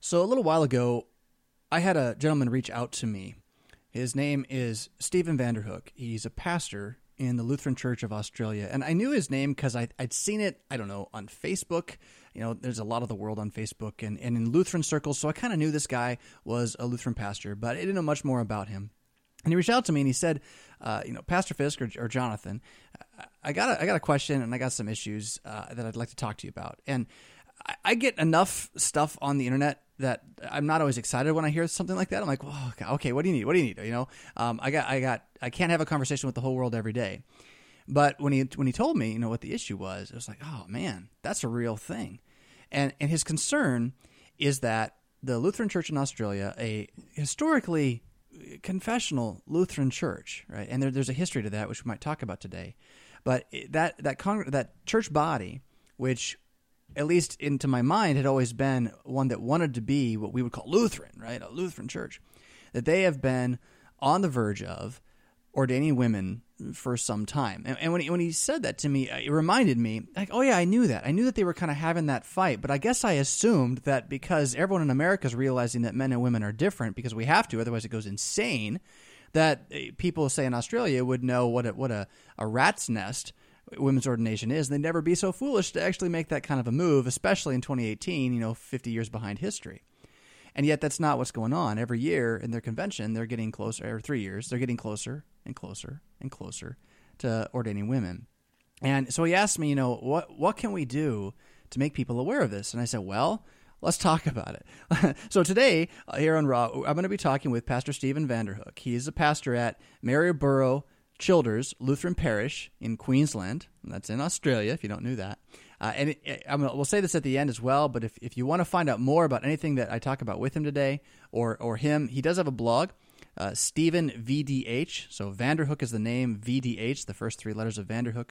So a little while ago, I had a gentleman reach out to me. His name is Stephen Vanderhook. He's a pastor in the Lutheran Church of Australia. And I knew his name because I'd seen it, I don't know, on Facebook. You know, there's a lot of the world on Facebook and in Lutheran circles. So I kind of knew this guy was a Lutheran pastor, but I didn't know much more about him. And he reached out to me and he said, Pastor Fisk or Jonathan, I got a question and I got some issues that I'd like to talk to you about. And I get enough stuff on the internet that I'm not always excited when I hear something like that. I'm like, well, okay, what do you need? What do you need? You know, I can't have a conversation with the whole world every day. But when he told me, what the issue was, it was like, oh man, that's a real thing. And his concern is that the Lutheran Church in Australia, a historically confessional Lutheran church, right? And there's a history to that, which we might talk about today. But that church body, which at least into my mind, had always been one that wanted to be what we would call Lutheran, right? A Lutheran church, that they have been on the verge of ordaining women for some time. And when he said that to me, it reminded me, like, oh yeah, I knew that. I knew that they were kind of having that fight, but I guess I assumed that because everyone in America is realizing that men and women are different because we have to, otherwise it goes insane, that people, say in Australia, would know what a rat's nest women's ordination is, and they'd never be so foolish to actually make that kind of a move, especially in 2018, 50 years behind history. And yet that's not what's going on. Every year in their convention, they're getting closer, every 3 years, they're getting closer and closer and closer to ordaining women. And so he asked me, what can we do to make people aware of this? And I said, well, let's talk about it. So today, here on Raw, I'm going to be talking with Pastor Stephen Vanderhook. He is a pastor at Maryborough Childers Lutheran Parish in Queensland. That's in Australia, if you don't know that. We'll say this at the end as well, but if you want to find out more about anything that I talk about with him today or him, he does have a blog, Stephen VDH. So Vanderhook is the name, VDH, the first three letters of Vanderhook,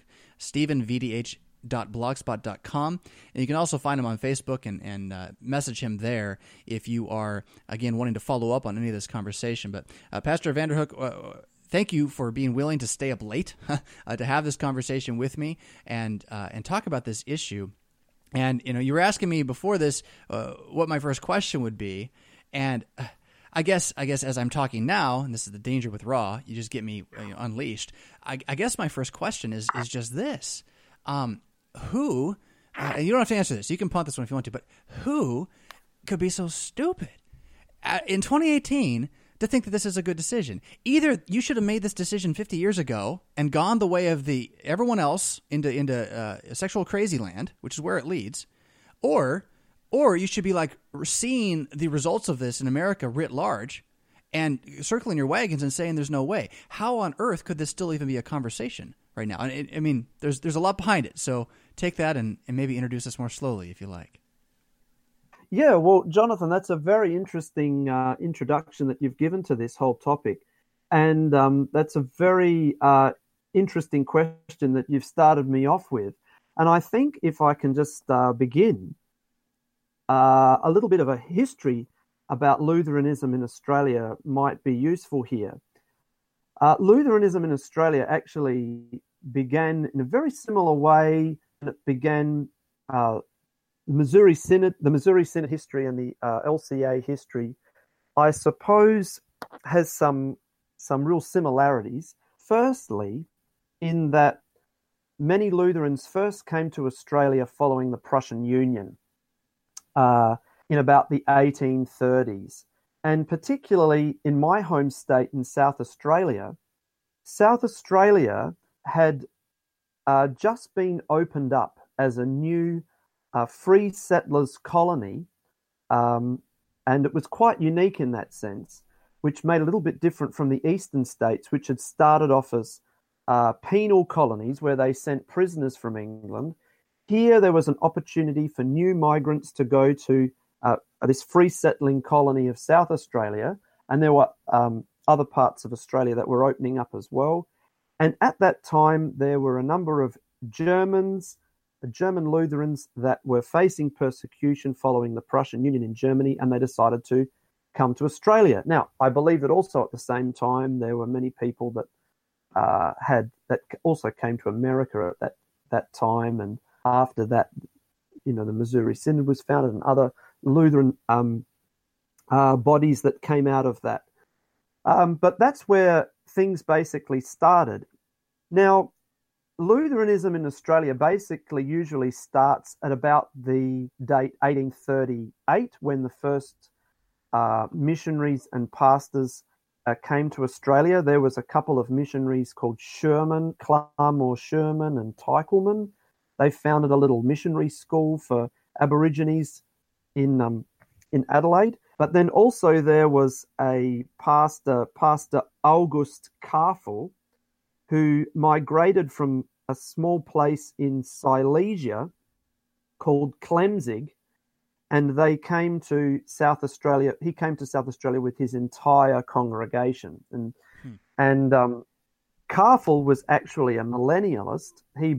StephenVDH.blogspot.com. And you can also find him on Facebook and message him there if you are, again, wanting to follow up on any of this conversation. But Pastor Vanderhook, thank you for being willing to stay up late to have this conversation with me and talk about this issue. And you were asking me before this what my first question would be, and I guess as I'm talking now, and this is the danger with Raw, you just get me unleashed. I guess my first question is just this: who? And you don't have to answer this. You can punt this one if you want to, but who could be so stupid in 2018? To think that this is a good decision. Either you should have made this decision 50 years ago and gone the way of everyone else into sexual crazy land, which is where it leads, or you should be like seeing the results of this in America writ large and circling your wagons and saying there's no way. How on earth could this still even be a conversation right now? And there's a lot behind it. So take that and maybe introduce us more slowly if you like. Yeah, well, Jonathan, that's a very interesting introduction that you've given to this whole topic. And that's a very interesting question that you've started me off with. And I think if I can just begin, a little bit of a history about Lutheranism in Australia might be useful here. Lutheranism in Australia actually began in a very similar way. It began... The Missouri Synod history and the LCA history, I suppose, has some real similarities. Firstly, in that many Lutherans first came to Australia following the Prussian Union in about the 1830s. And particularly in my home state in South Australia had just been opened up as a new free settlers colony, and it was quite unique in that sense, which made it a little bit different from the eastern states, which had started off as penal colonies where they sent prisoners from England. Here there was an opportunity for new migrants to go to this free settling colony of South Australia, and there were other parts of Australia that were opening up as well. And at that time, there were a number of German Lutherans that were facing persecution following the Prussian Union in Germany, and they decided to come to Australia. Now, I believe that also at the same time there were many people that also came to America at that time, and after that, the Missouri Synod was founded, and other Lutheran bodies that came out of that. But that's where things basically started. Now, Lutheranism in Australia basically usually starts at about the date 1838, when the first missionaries and pastors came to Australia. There was a couple of missionaries called Sherman, Clarmore Sherman and Teichelman. They founded a little missionary school for Aborigines in Adelaide. But then also there was a pastor, Pastor August Karfel, who migrated from a small place in Silesia called Klemzig, and they came to South Australia. He came to South Australia with his entire congregation, and Karfel was actually a millennialist. He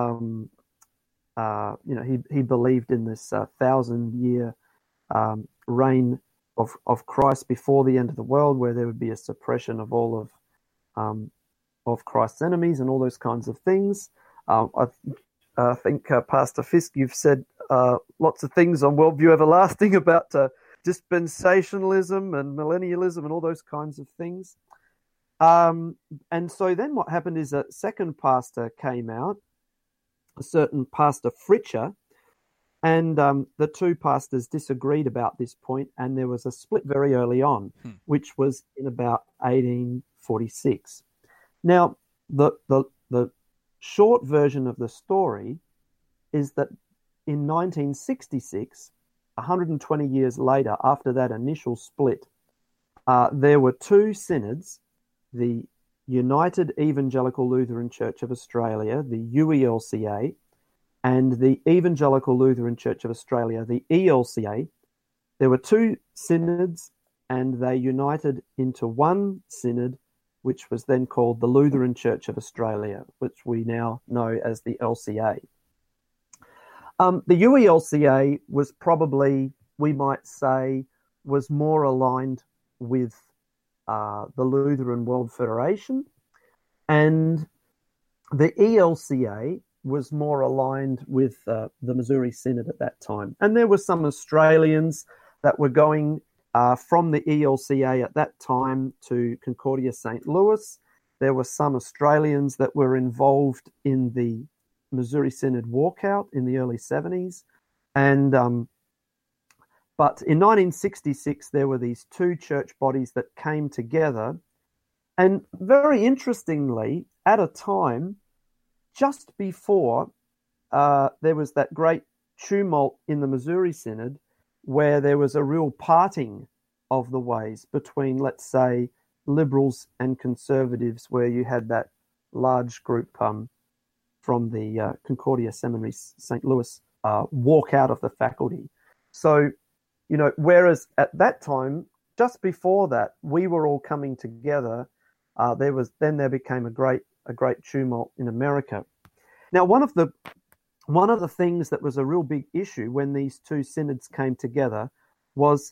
he believed in this 1,000-year reign of Christ before the end of the world, where there would be a suppression of all of Christ's enemies and all those kinds of things. I think, Pastor Fisk, you've said lots of things on Worldview Everlasting about dispensationalism and millennialism and all those kinds of things. And so then what happened is a second pastor came out, a certain Pastor Fritcher, and the two pastors disagreed about this point, and there was a split very early on, which was in about 1846. Now, the short version of the story is that in 1966, 120 years later, after that initial split, there were two synods, the United Evangelical Lutheran Church of Australia, the UELCA, and the Evangelical Lutheran Church of Australia, the ELCA. There were two synods, and they united into one synod, which was then called the Lutheran Church of Australia, which we now know as the LCA. The UELCA was probably, we might say, was more aligned with the Lutheran World Federation, and the ELCA was more aligned with the Missouri Synod at that time. And there were some Australians that were going from the ELCA at that time to Concordia St. Louis. There were some Australians that were involved in the Missouri Synod walkout in the early 70s. And but in 1966, there were these two church bodies that came together. And very interestingly, at a time just before there was that great tumult in the Missouri Synod, where there was a real parting of the ways between, let's say, liberals and conservatives, where you had that large group from the Concordia Seminary St. Louis walk out of the faculty. So, whereas at that time, just before that, we were all coming together, there became a great tumult in America. Now, one of the things that was a real big issue when these two synods came together was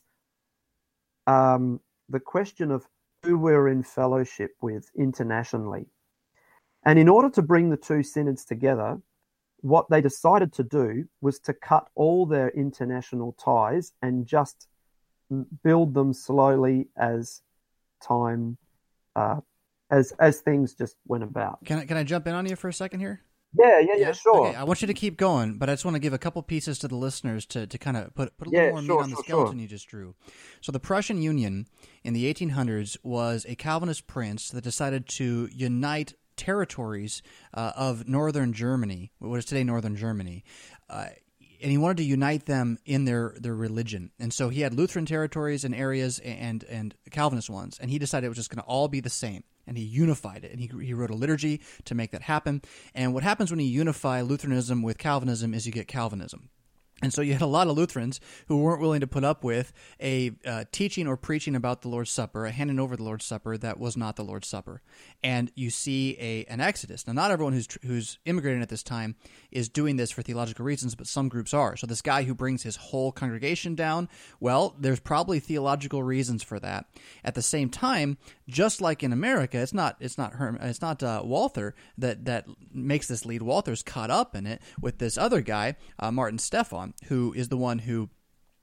the question of who we're in fellowship with internationally. And in order to bring the two synods together, what they decided to do was to cut all their international ties and just build them slowly as time, as things just went about. Can I jump in on you for a second here? Yeah, sure. Okay, I want you to keep going, but I just want to give a couple pieces to the listeners to kind of put a little more meat on the skeleton you just drew. So the Prussian Union in the 1800s was a Calvinist prince that decided to unite territories of northern Germany, what is today northern Germany, and he wanted to unite them in their religion. And so he had Lutheran territories and areas and Calvinist ones, and he decided it was just going to all be the same. And he unified it, and he wrote a liturgy to make that happen. And what happens when you unify Lutheranism with Calvinism is you get Calvinism. And so you had a lot of Lutherans who weren't willing to put up with a teaching or preaching about the Lord's Supper, a handing over the Lord's Supper that was not the Lord's Supper. And you see an exodus. Now, not everyone who's immigrating at this time is doing this for theological reasons, but some groups are. So this guy who brings his whole congregation down, well, there's probably theological reasons for that. At the same time, just like in America, it's not Walther that makes this lead. Walther's caught up in it with this other guy, Martin Stephan, who is the one who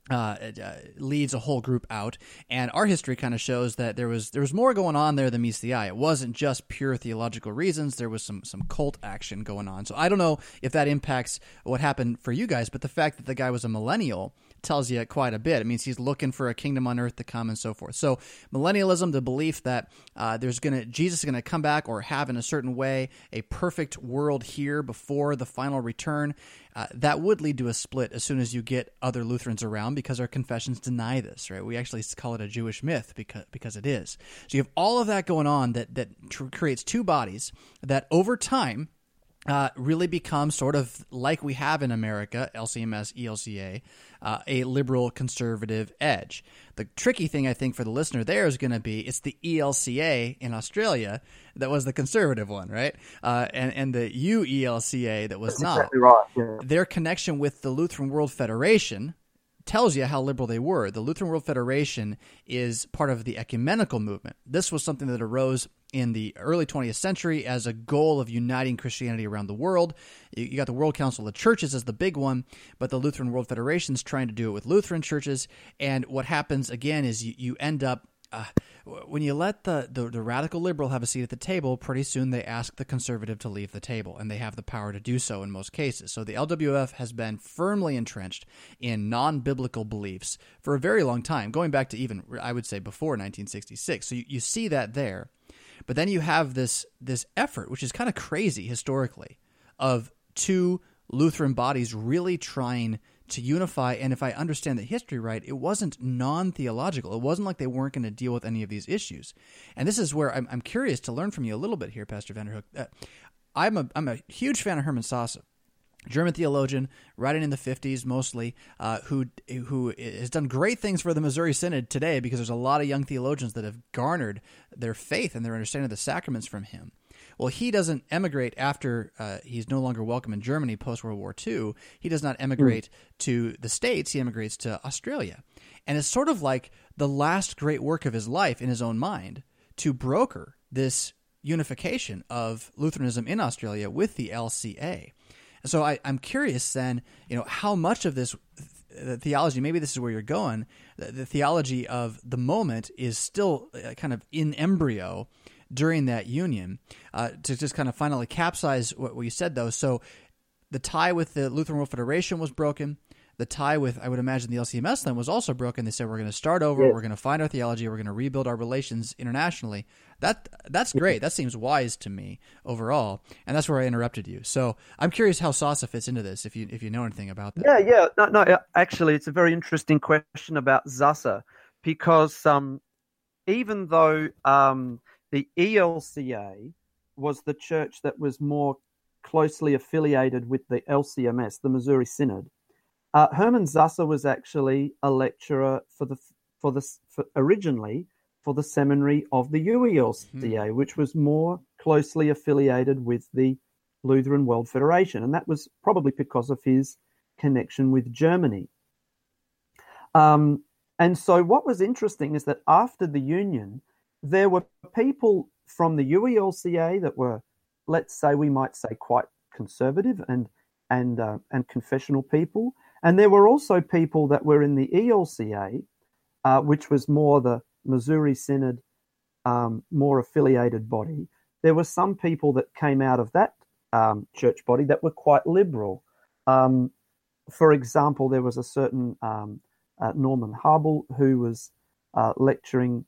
leads a whole group out, and our history kind of shows that there was more going on there than meets the eye. It wasn't just pure theological reasons. There was some cult action going on. So I don't know if that impacts what happened for you guys, but the fact that the guy was a millennial tells you quite a bit. It means he's looking for a kingdom on earth to come and so forth. So millennialism, the belief that Jesus is going to come back or have in a certain way a perfect world here before the final return, that would lead to a split as soon as you get other Lutherans around, because our confessions deny this, right? We actually call it a Jewish myth because it is. So you have all of that going on that creates two bodies that over time really become sort of like we have in America, LCMS, ELCA, a liberal conservative edge. The tricky thing, I think, for the listener there is going to be it's the ELCA in Australia that was the conservative one, right? And the UELCA that was That's not. Exactly right. Yeah. Their connection with the Lutheran World Federation tells you how liberal they were. The Lutheran World Federation is part of the ecumenical movement. This was something that arose in the early 20th century as a goal of uniting Christianity around the world. You got the World Council of Churches as the big one, but the Lutheran World Federation is trying to do it with Lutheran churches. And what happens, again, is you end up when you let the radical liberal have a seat at the table, pretty soon they ask the conservative to leave the table, and they have the power to do so in most cases. So the LWF has been firmly entrenched in non-biblical beliefs for a very long time, going back to even, I would say, before 1966. So you see that there. But then you have this effort, which is kind of crazy historically, of two Lutheran bodies really trying to unify. And if I understand the history right, it wasn't non-theological. It wasn't like they weren't going to deal with any of these issues. And this is where I'm curious to learn from you a little bit here, Pastor Vanderhook. I'm a huge fan of Hermann Sasse, German theologian, writing in the 50s mostly, who has done great things for the Missouri Synod today, because there's a lot of young theologians that have garnered their faith and their understanding of the sacraments from him. Well, he doesn't emigrate after he's no longer welcome in Germany post-World War II. He does not emigrate to the States. He emigrates to Australia. And it's sort of like the last great work of his life in his own mind to broker this unification of Lutheranism in Australia with the LCA. So I'm curious then, how much of this theology, maybe this is where you're going, the theology of the moment is still kind of in embryo during that union. To just kind of finally capsize what you said, though. So the tie with the Lutheran World Federation was broken. The tie with, I would imagine, the LCMS then was also broken. They said, we're going to start over. Yeah. We're going to find our theology. We're going to rebuild our relations internationally. That's great. That seems wise to me overall. And that's where I interrupted you. So I'm curious how Sasse fits into this, if you know anything about that. Yeah. No, actually, it's a very interesting question about Sasse, because even though the ELCA was the church that was more closely affiliated with the LCMS, the Missouri Synod, Hermann Sasse was actually a lecturer originally for the seminary of the UELCA, which was more closely affiliated with the Lutheran World Federation, and that was probably because of his connection with Germany. And so what was interesting is that after the union, there were people from the UELCA that were, let's say, we might say, quite conservative and confessional people. And there were also people that were in the ELCA, which was more the Missouri Synod, more affiliated body. There were some people that came out of that church body that were quite liberal. For example, there was a certain Norman Harbel who was lecturing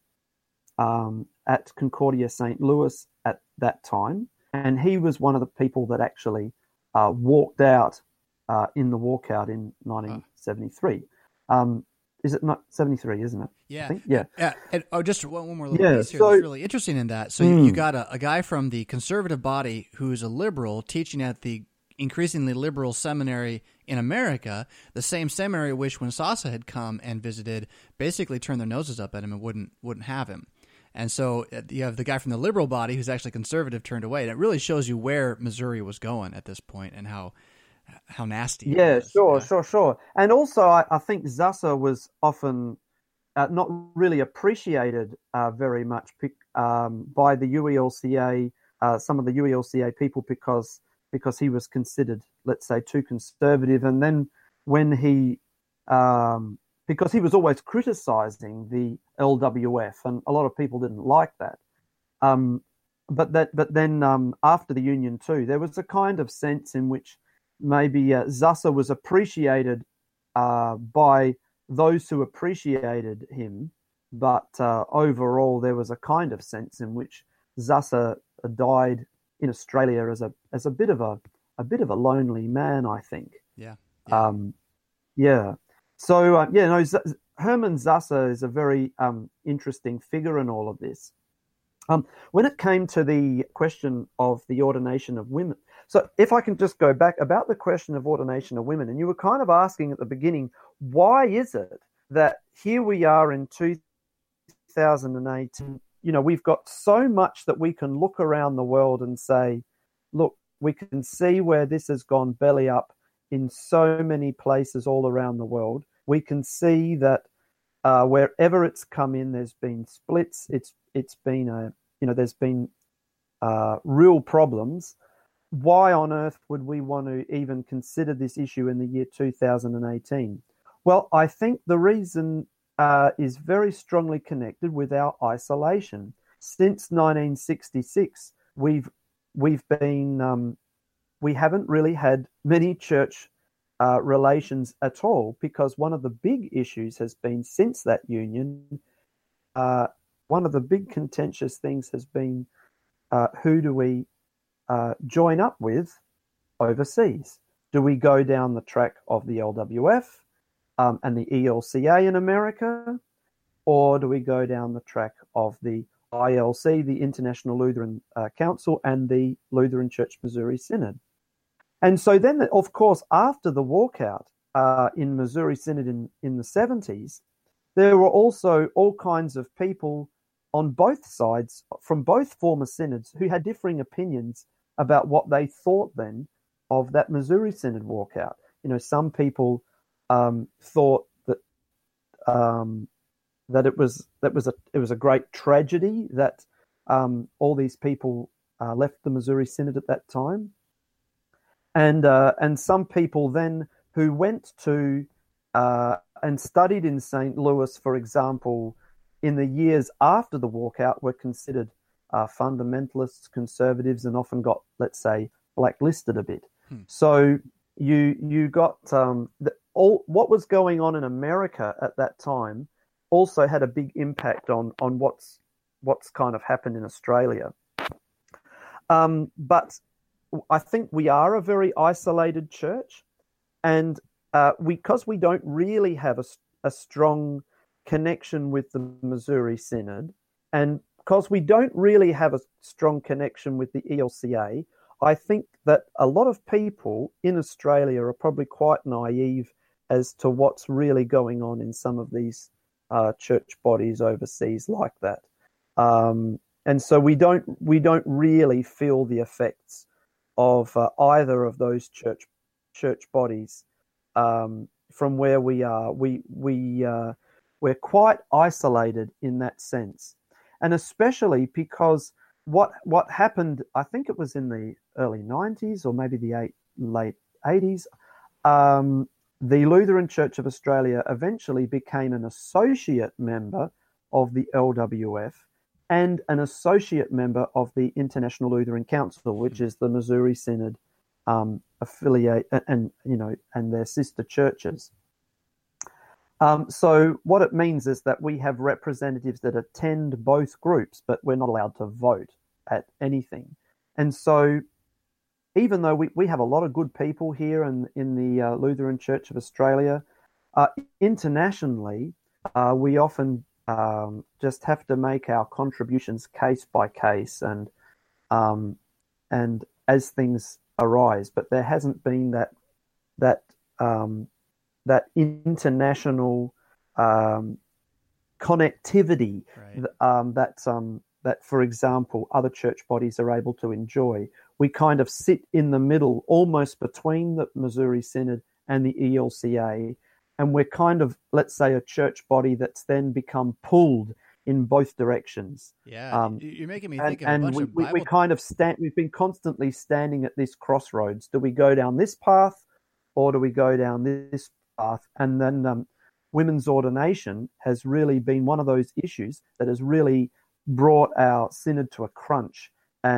at Concordia St. Louis at that time. And he was one of the people that actually walked out in the walkout in 1973. Is it not 73, isn't it? Yeah. Yeah. And just one more little piece here that's really interesting in that. So you got a guy from the conservative body who's a liberal teaching at the increasingly liberal seminary in America, the same seminary which when Sasse had come and visited basically turned their noses up at him and wouldn't have him. And so you have the guy from the liberal body who's actually conservative turned away. And it really shows you where Missouri was going at this point and how nasty it was. Sure. And also I think Sasse was often not really appreciated very much by the UELCA, some of the UELCA people, because he was considered, let's say, too conservative. And then when he because he was always criticizing the LWF, and a lot of people didn't like that. But then after the Union too, there was a kind of sense in which maybe Zasser was appreciated by those who appreciated him, but overall there was a kind of sense in which Zasser died in Australia as a bit of a lonely man, I think. Yeah. Yeah. So Hermann Zasser is a very interesting figure in all of this. When it came to the question of the ordination of women, so if I can just go back about the question of ordination of women, and you were kind of asking at the beginning, why is it that here we are in 2018, we've got so much that we can look around the world and say, look, we can see where this has gone belly up in so many places all around the world. We can see that wherever it's come in, there's been splits. It's been there's been real problems. Why on earth would we want to even consider this issue in the year 2018? Well, I think the reason is very strongly connected with our isolation. Since 1966, we haven't really had many church relations at all, because one of the big issues has been, since that union, one of the big contentious things has been who do we join up with overseas? Do we go down the track of the LWF and the ELCA in America, or do we go down the track of the ILC, the International Lutheran Council, and the Lutheran Church Missouri Synod? And so then, of course, after the walkout in Missouri Synod in the 70s, there were also all kinds of people on both sides, from both former synods, who had differing opinions about what they thought then of that Missouri Synod walkout. Some people thought that that it was a great tragedy that all these people left the Missouri Synod at that time, and some people then who went to and studied in St. Louis, for example, in the years after the walkout, were considered fundamentalists, conservatives, and often got, let's say, blacklisted a bit. So you got what was going on in America at that time also had a big impact on what's kind of happened in Australia. But I think we are a very isolated church, and because we don't really have a strong connection with the Missouri Synod, and because we don't really have a strong connection with the ELCA, I think that a lot of people in Australia are probably quite naive as to what's really going on in some of these church bodies overseas like that, and so we don't really feel the effects of either of those church bodies from where we are. We're quite isolated in that sense, and especially because what happened, I think it was in the early 90s or maybe the late 80s, the Lutheran Church of Australia eventually became an associate member of the LWF and an associate member of the International Lutheran Council, which is the Missouri Synod affiliate and their sister churches. So what it means is that we have representatives that attend both groups, but we're not allowed to vote at anything. And so even though we have a lot of good people here in the Lutheran Church of Australia, internationally, we often just have to make our contributions case by case and as things arise. But there hasn't been that international connectivity, right, that, for example, other church bodies are able to enjoy. We kind of sit in the middle, almost between the Missouri Synod and the ELCA, and we're kind of, let's say, a church body that's then become pulled in both directions. Yeah, you're making me think of a bunch of Bible... we kind of we've been constantly standing at this crossroads. Do we go down this path, or do we go down this path? And then women's ordination has really been one of those issues that has really brought our synod to a crunch.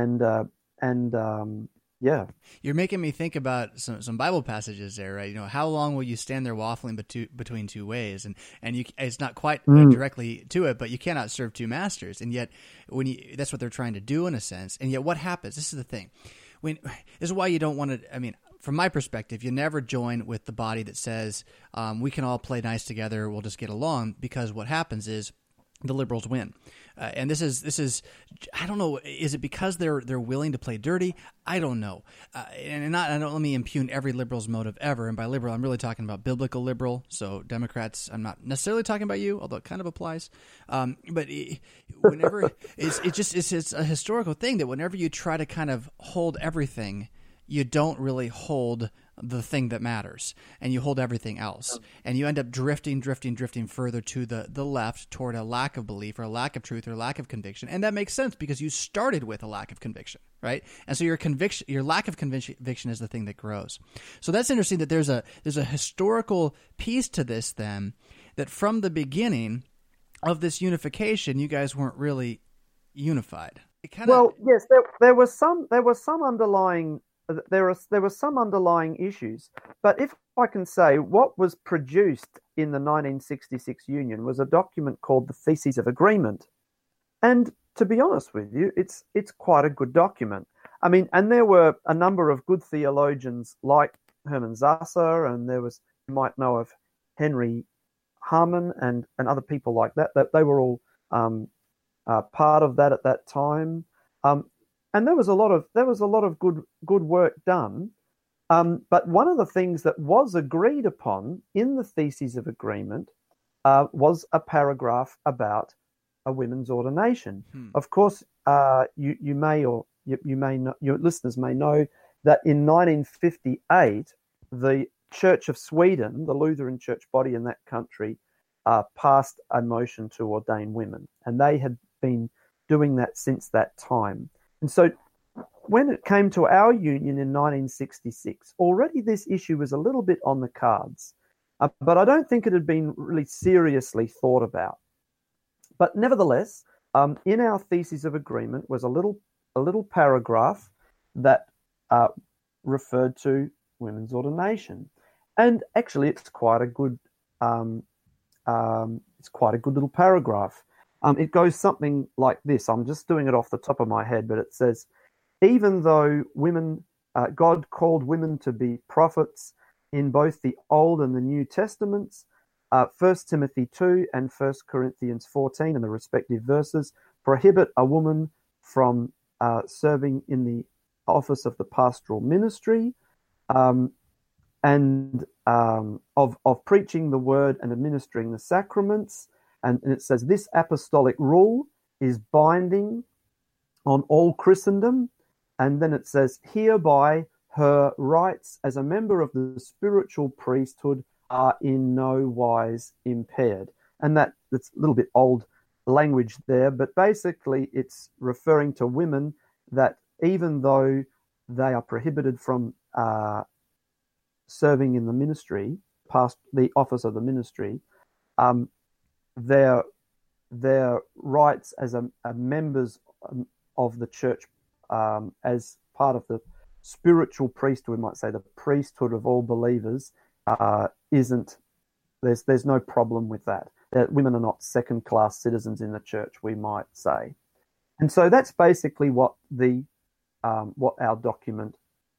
Yeah. You're making me think about some Bible passages there, right? How long will you stand there waffling between two ways? And it's not quite directly to it, but you cannot serve two masters. And yet, that's what they're trying to do in a sense. And yet, what happens? This is the thing. This is why you don't want to. I mean, from my perspective, you never join with the body that says we can all play nice together, we'll just get along, because what happens is the liberals win. And this is I don't know, is it because they're willing to play dirty? I don't know. And I don't let me impugn every liberal's motive ever. And by liberal, I'm really talking about biblical liberal. So Democrats, I'm not necessarily talking about you, although it kind of applies. But whenever it's a historical thing that whenever you try to kind of hold everything, you don't really hold the thing that matters, and you hold everything else, and you end up drifting further to the left toward a lack of belief or a lack of truth or a lack of conviction. And that makes sense because you started with a lack of conviction, right? And so your lack of conviction is the thing that grows. So that's interesting that there's a historical piece to this then, that from the beginning of this unification, you guys weren't really unified. Yes, there were some underlying. There were some underlying issues, but if I can say, what was produced in the 1966 Union was a document called the Theses of Agreement, and to be honest with you, it's quite a good document. I mean, and there were a number of good theologians like Hermann Sasser, and you might know of Henry Harman and other people like that they were all part of that at that time. And there was a lot of good work done. But one of the things that was agreed upon in the Theses of Agreement was a paragraph about a women's ordination. Of course, you may not, your listeners may know that in 1958, the Church of Sweden, the Lutheran church body in that country, passed a motion to ordain women, and they had been doing that since that time. And so when it came to our union in 1966, already this issue was a little bit on the cards, but I don't think it had been really seriously thought about. But nevertheless, in our Theses of Agreement was a little paragraph that referred to women's ordination, and actually it's quite a good little paragraph. It goes something like this. I'm just doing it off the top of my head, but it says, even though God called women to be prophets in both the Old and the New Testaments, 1 Timothy 2 and 1 Corinthians 14 and the respective verses prohibit a woman from serving in the office of the pastoral ministry and of preaching the word and administering the sacraments. And it says this apostolic rule is binding on all Christendom. And then it says, hereby her rights as a member of the spiritual priesthood are in no wise impaired. And that's a little bit old language there, but basically it's referring to women that even though they are prohibited from serving in the ministry, past the office of the ministry, their rights as a members of the church, as part of the spiritual priesthood, we might say the priesthood of all believers, there's no problem with that. That women are not second-class citizens in the church, we might say. And so that's basically what our document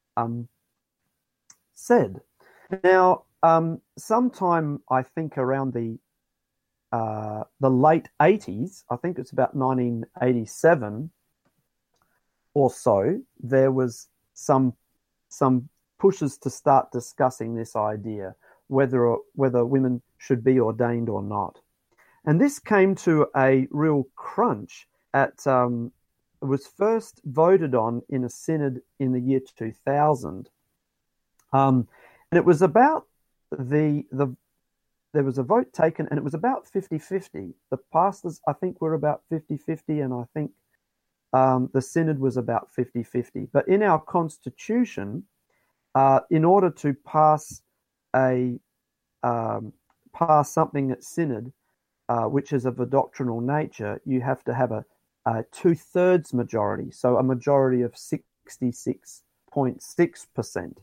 said. Now, sometime I think around the late 80s, I think it's about 1987 or so, there was some pushes to start discussing this idea, whether women should be ordained or not. And this came to a real crunch it was first voted on in a synod in the year 2000. And it was about there was a vote taken, and it was about 50-50. The pastors, I think, were about 50-50, and I think the synod was about 50-50. But in our constitution, in order to pass pass something at synod, which is of a doctrinal nature, you have to have a 2/3 majority, so a majority of 66.6%.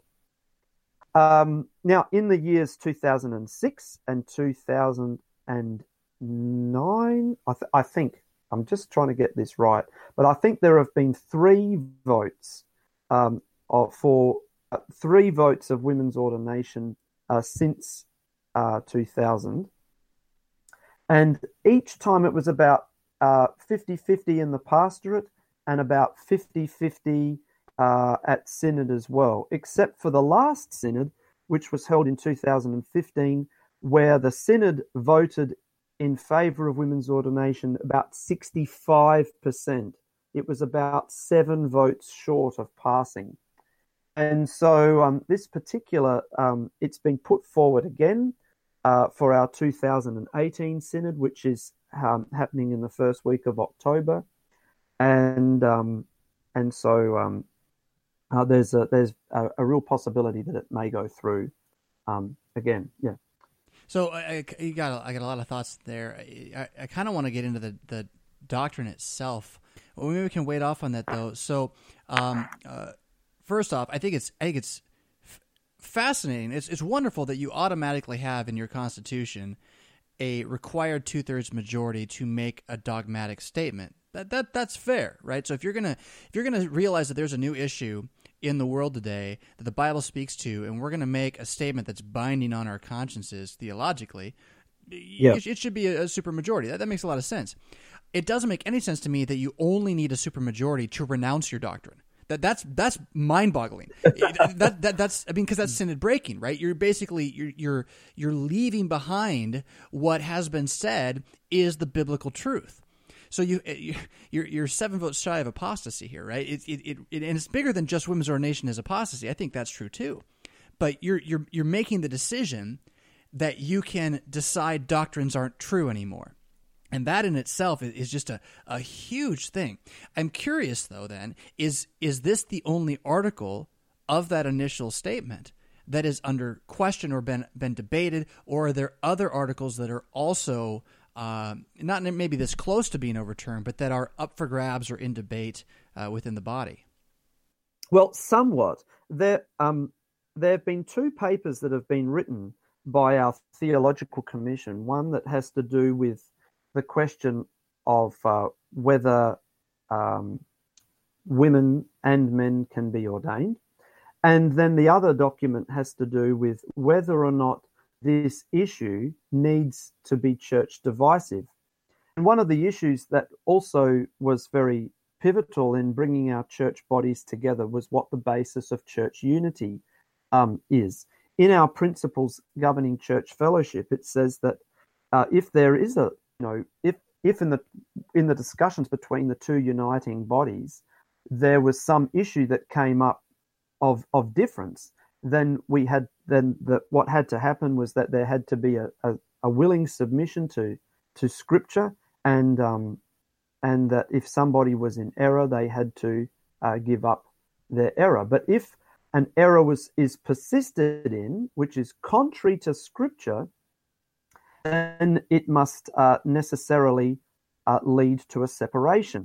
Now, in the years 2006 and 2009, I think, I'm just trying to get this right, but I think there have been 3 votes for 3 votes of women's ordination since 2000. And each time it was about 50-50 in the pastorate and about 50-50 at synod as well, except for the last synod, which was held in 2015, where the synod voted in favour of women's ordination about 65%. It was about 7 votes short of passing. And so this particular, it's been put forward again for our 2018 synod, which is happening in the first week of October. And so there's a real possibility that it may go through again. Yeah. So I got a lot of thoughts there. I kind of want to get into the doctrine itself. Well, maybe we can wait off on that though. So first off, I think it's fascinating. It's wonderful that you automatically have in your Constitution a required 2/3 majority to make a dogmatic statement. That's fair, right? So if you're gonna realize that there's a new issue in the world today that the Bible speaks to, and we're gonna make a statement that's binding on our consciences theologically, it should be a supermajority. That makes a lot of sense. It doesn't make any sense to me that you only need a supermajority to renounce your doctrine. That's mind-boggling. That's because that's synod breaking, right? You're basically you're leaving behind what has been said is the biblical truth. So you're 7 votes shy of apostasy here, right? And it's bigger than just women's ordination as apostasy. I think that's true too. But you're making the decision that you can decide doctrines aren't true anymore. And that in itself is just a huge thing. I'm curious, though, then, is this the only article of that initial statement that is under question or been debated, or are there other articles that are also not maybe this close to being overturned, but that are up for grabs or in debate within the body? Well, somewhat. There have been 2 papers that have been written by our theological commission, one that has to do with the question of whether women and men can be ordained. And then the other document has to do with whether or not this issue needs to be church divisive. And one of the issues that also was very pivotal in bringing our church bodies together was what the basis of church unity is. In our principles governing church fellowship, it says that if there is if in the discussions between the 2 uniting bodies, there was some issue that came up of difference, then what had to happen was that there had to be a willing submission to Scripture, and that if somebody was in error, they had to give up their error. But if an error is persisted in, which is contrary to Scripture, then it must necessarily lead to a separation.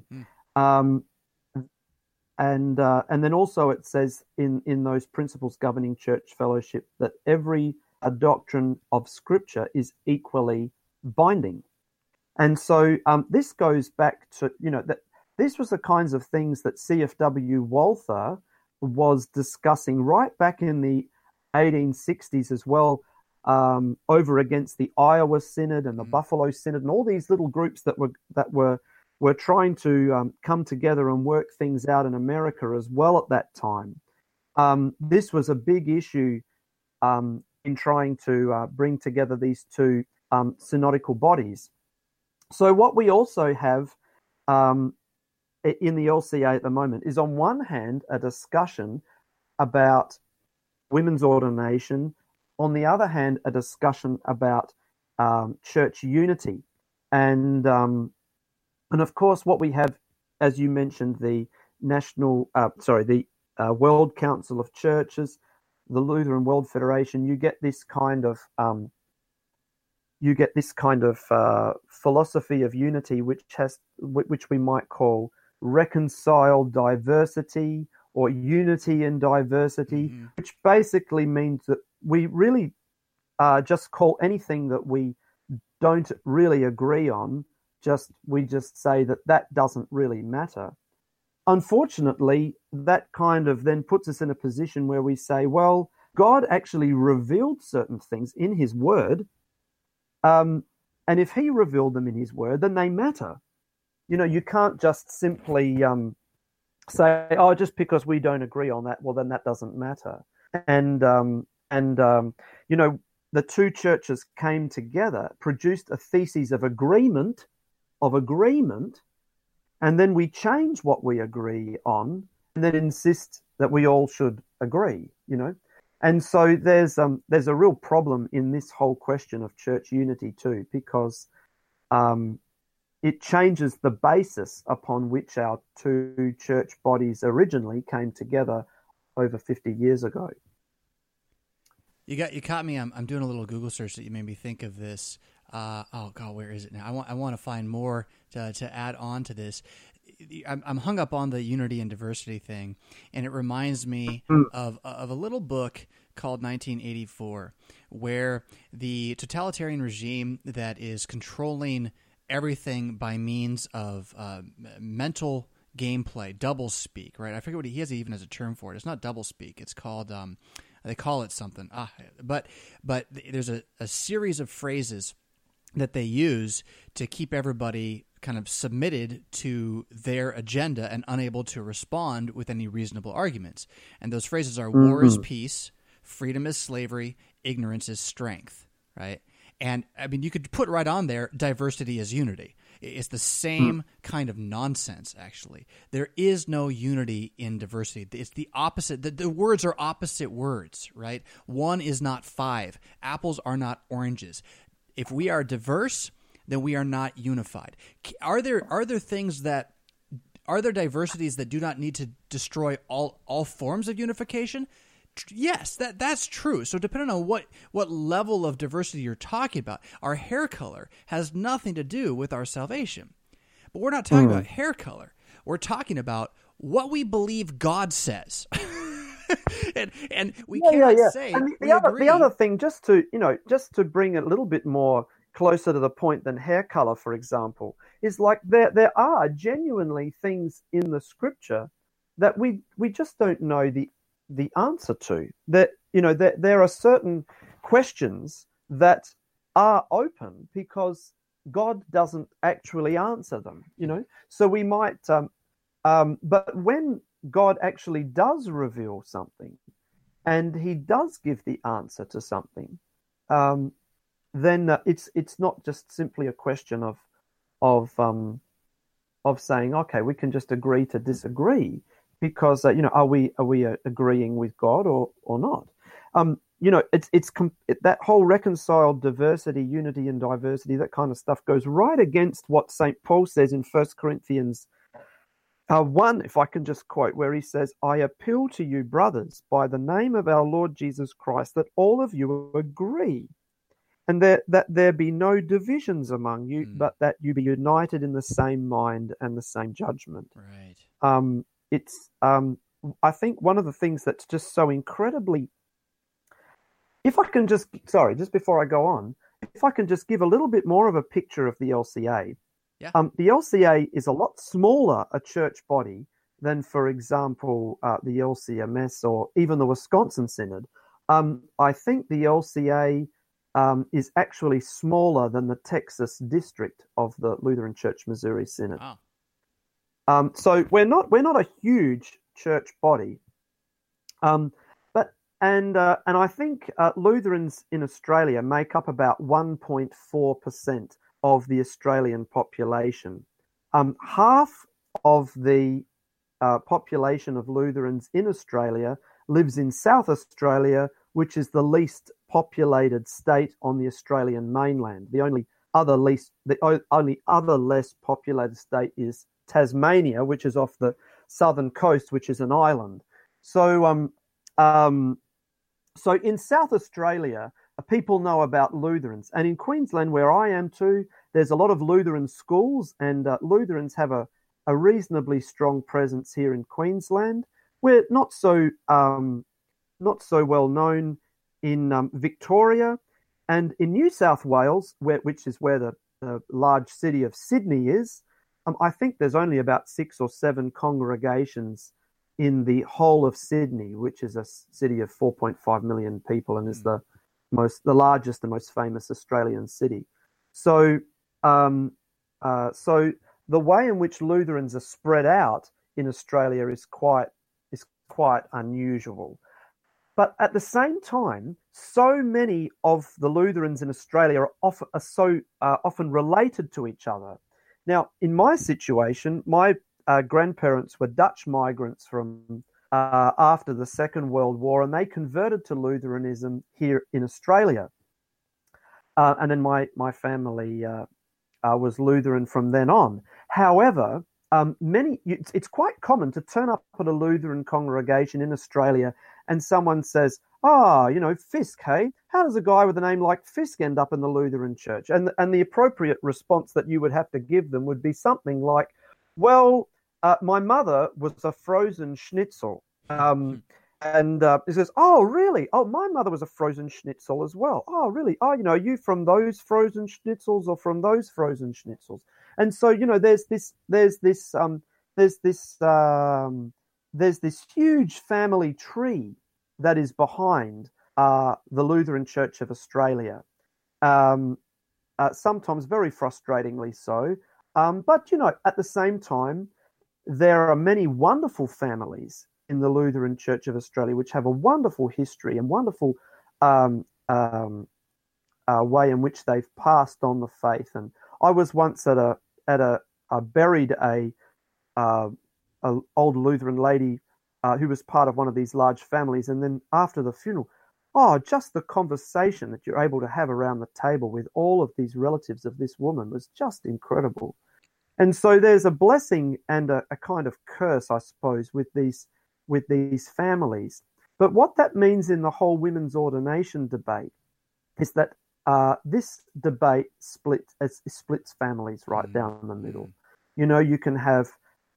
And then also it says in those principles governing church fellowship that every doctrine of Scripture is equally binding. And so this goes back to, that this was the kinds of things that CFW Walther was discussing right back in the 1860s as well, over against the Iowa Synod and the Buffalo Synod and all these little groups that were trying to come together and work things out in America as well at that time. This was a big issue in trying to bring together these 2 synodical bodies. So what we also have in the LCA at the moment is, on one hand, a discussion about women's ordination. On the other hand, a discussion about church unity. And of course, what we have, as you mentioned, the World Council of Churches, the Lutheran World Federation, you get this kind of you get this kind of philosophy of unity, which we might call reconciled diversity or unity in diversity, which basically means that we really just call anything that we don't really agree on, we just say that doesn't really matter. Unfortunately, that kind of then puts us in a position where we say, well, God actually revealed certain things in his word. And if he revealed them in his word, then they matter. You can't just simply say, oh, just because we don't agree on that, well, then that doesn't matter. And the two churches came together, produced a thesis of agreement, and then we change what we agree on and then insist that we all should agree, And so there's a real problem in this whole question of church unity too, because it changes the basis upon which our two church bodies originally came together over 50 years ago. You caught me. I'm doing a little Google search that you made me think of this. Oh God, where is it now? I want to find more to add on to this. I'm hung up on the unity and diversity thing, and it reminds me of a little book called 1984, where the totalitarian regime that is controlling everything by means of mental gameplay, doublespeak, right? I forget he even has a term for it. It's not doublespeak. It's called they call it something. But there's a series of phrases that they use to keep everybody kind of submitted to their agenda and unable to respond with any reasonable arguments. And those phrases are war is peace, freedom is slavery, ignorance is strength, right? And I mean, you could put right on there, diversity is unity. It's the same kind of nonsense, actually. There is no unity in diversity. It's the opposite. The words are opposite words, right? 1 is not 5. Apples are not oranges. If we are diverse, then we are not unified. Are there diversities that do not need to destroy all forms of unification? Yes, that's true. So depending on what level of diversity you're talking about, our hair color has nothing to do with our salvation. But we're not talking about hair color. We're talking about what we believe God says. and we can't say and the other thing, just to bring it a little bit more closer to the point than hair color, for example, is like there are genuinely things in the scripture that we just don't know the answer to. That there are certain questions that are open because God doesn't actually answer them. So we might, but when God actually does reveal something, and He does give the answer to something, then it's not just simply a question of saying, okay, we can just agree to disagree, because are we agreeing with God or not? It's that whole reconciled diversity, unity and diversity, that kind of stuff goes right against what St. Paul says in 1 Corinthians 1, if I can just quote, where he says, I appeal to you, brothers, by the name of our Lord Jesus Christ, that all of you agree, and that there be no divisions among you, but that you be united in the same mind and the same judgment. Right. I think one of the things that's just so incredibly, if I can just before I go on, if I can just give a little bit more of a picture of the LCA. Yeah. The LCA is a lot smaller a church body than, for example, the LCMS or even the Wisconsin Synod. I think the LCA is actually smaller than the Texas district of the Lutheran Church Missouri Synod. Wow. So we're not a huge church body, but I think Lutherans in Australia make up about 1.4% of the Australian population. Half of the population of Lutherans in Australia lives in South Australia, which is the least populated state on the Australian mainland. The only other less populated state is Tasmania, which is off the southern coast, which is an island. So in South Australia, people know about Lutherans. And in Queensland, where I am too, there's a lot of Lutheran schools, and Lutherans have a reasonably strong presence here in Queensland. We're not so well known in Victoria, and in New South Wales, which is where the large city of Sydney is. I think there's only about 6 or 7 congregations in the whole of Sydney, which is a city of 4.5 million people and is the largest and most famous Australian city. So, so the way in which Lutherans are spread out in Australia is quite unusual. But at the same time, so many of the Lutherans in Australia are often related to each other. Now, in my situation, my grandparents were Dutch migrants from after the Second World War, and they converted to Lutheranism here in Australia. And then my family was Lutheran from then on. However, it's quite common to turn up at a Lutheran congregation in Australia and someone says, Fisk, hey, how does a guy with a name like Fisk end up in the Lutheran church? And the appropriate response that you would have to give them would be something like, well, my mother was a frozen schnitzel. And he says, oh, really? Oh, my mother was a frozen schnitzel as well. Oh, really? Oh, are you from those frozen schnitzels or from those frozen schnitzels? And so, there's this huge family tree that is behind the Lutheran Church of Australia. Sometimes very frustratingly so. But, at the same time, there are many wonderful families in the Lutheran Church of Australia which have a wonderful history and wonderful way in which they've passed on the faith. And I was once buried a old Lutheran lady who was part of one of these large families, and then after the funeral, just the conversation that you're able to have around the table with all of these relatives of this woman was just incredible. And so there's a blessing and a kind of curse, I suppose, with these families. But what that means in the whole women's ordination debate is that this debate splits families right down the middle. You can have